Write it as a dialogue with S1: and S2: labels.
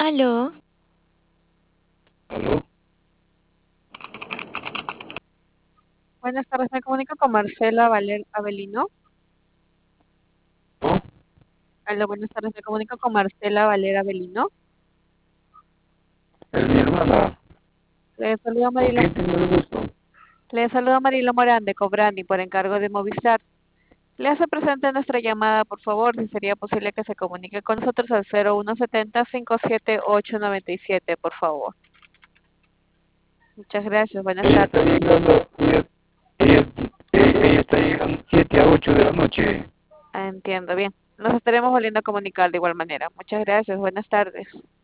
S1: Aló,
S2: ¿Aló?
S3: Buenas tardes, me comunico con Marcela Valer Avelino.
S2: ¿No?
S3: Aló, buenas tardes, me comunico con Marcela Valer Avelino.
S2: Es mi hermana.
S3: Le saluda
S2: ¿Con
S3: Marilo,
S2: quién tengo el gusto?
S3: le saluda Marilo Morán de Cobrani por encargo de Movistar. Le hace presente nuestra llamada, por favor, si sería posible que se comunique con nosotros al 0170-578-97, por favor. Muchas gracias, buenas
S2: Ella está
S3: tardes.
S2: llegando, ella, ella está llegando 7 a 8 de la noche.
S3: Entiendo, bien. Nos estaremos volviendo a comunicar de igual manera. Muchas gracias, buenas tardes.